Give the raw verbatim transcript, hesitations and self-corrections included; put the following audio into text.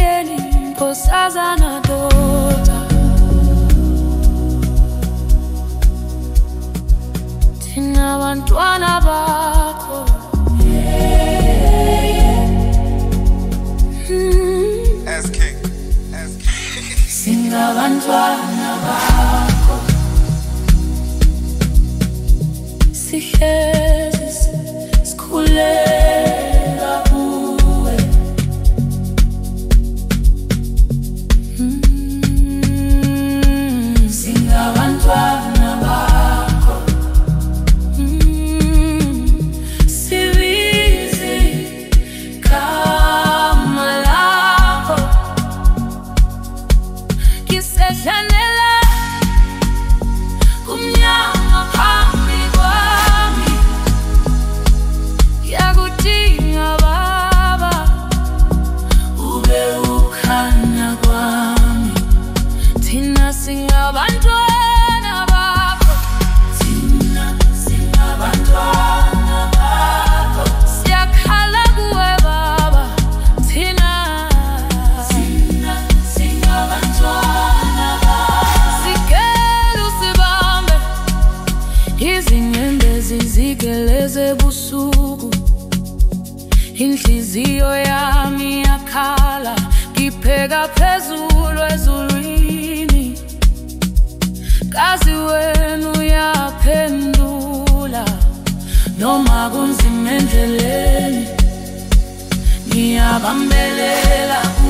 emoyeni nkosazana doda. Thina bantwana bakho, yeah, yeah. Mm. As king, as king. Singabantwana bakho, sihlezi sikhulela kuwe. Mm. Singabantwana bakho, mm. Sibizi igama lakho, kisedlanela kumnyama phambi kwami. Ngiyakudinga baba, ube ukhanya kwami. Thina singabantwana bakho, thina singabantwana bakho. Siyakhala kuwe baba, thina thina singabantwana bakho. Sikele usibambe, izinyembezi zigeleze busuku. Inhliziyo yami yakhala, ngipheka phezulu ezulwini. Kazi wena uyaphendula, noma kunzima endleleni ngiyabambelela.